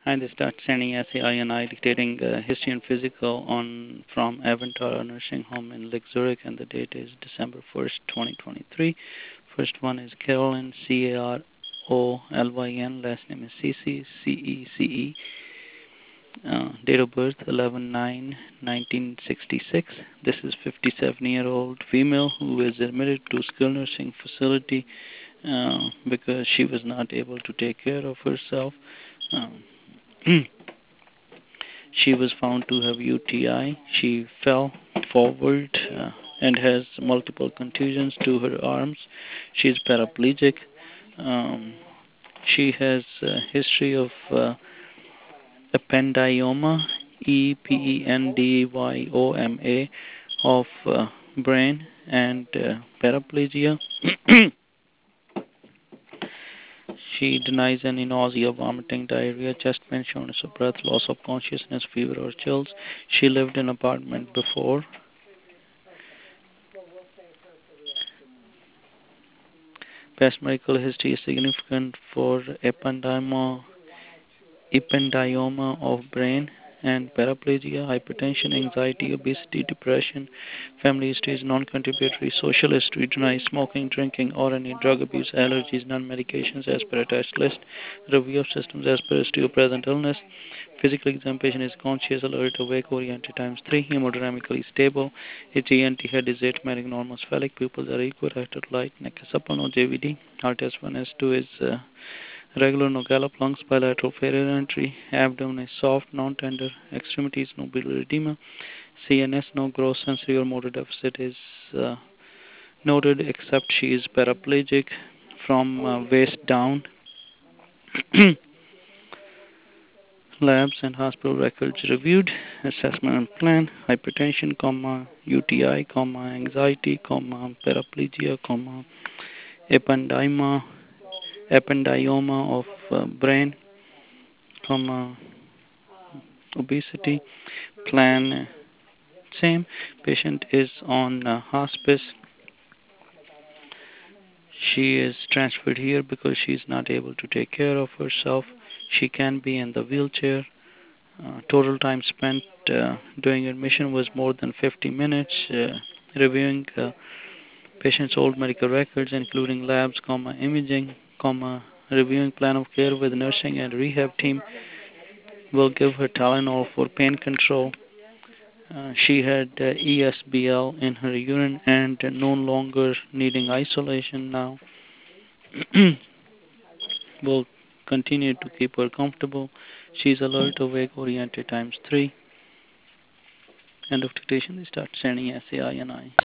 And they start sending SAI dictating history and physical on from Aventara Nursing Home in Lake Zurich, and the date is December 1st, 2023. First one is Carolyn, Carolyn. Last name is Cece, Cece. Date of birth 11/9/1966. This is 57-year-old female who is admitted to skilled nursing facility because she was not able to take care of herself. Um, She was found to have UTI. She fell forward and has multiple contusions to her arms. She is paraplegic. Um, she has a history of ependyoma, EPENDYOMA, of brain and paraplegia. She denies any nausea, vomiting, diarrhea, chest pain, shortness of breath, loss of consciousness, fever, or chills. She lived in an apartment before. Past medical history is significant for ependyoma of brain and paraplegia, hypertension, anxiety, obesity, depression. Family history is non-contributory. Social history denies smoking, drinking, or any drug abuse, allergies, non-medications as per attached list. Review of systems as per history of present illness. Physical examination is conscious, alert, awake, oriented times 3, hemodynamically stable. Its ENT head is asymptomatic, normal spheric, pupils are equal, acted light, neck is supple, no JVD. Heart S1, S2 is regular, no gallop, lungs bilateral, failure entry, abdomen is soft, non-tender, extremities, no biliary edema. CNS, no gross sensory or motor deficit is noted, except she is paraplegic from waist down. Labs and hospital records reviewed, assessment and plan, hypertension, UTI, anxiety, paraplegia, ependyma, ependyoma of brain, obesity, plan same. Patient is on hospice. She is transferred here because she is not able to take care of herself. She can be in the wheelchair. Total time spent during admission was more than 50 minutes reviewing patient's old medical records, including labs, imaging, reviewing plan of care with nursing and rehab team. Will give her Tylenol for pain control. She had ESBL in her urine and no longer needing isolation now. Will continue to keep her comfortable. She's alert, awake, oriented times 3. End of dictation. They start sending SAI.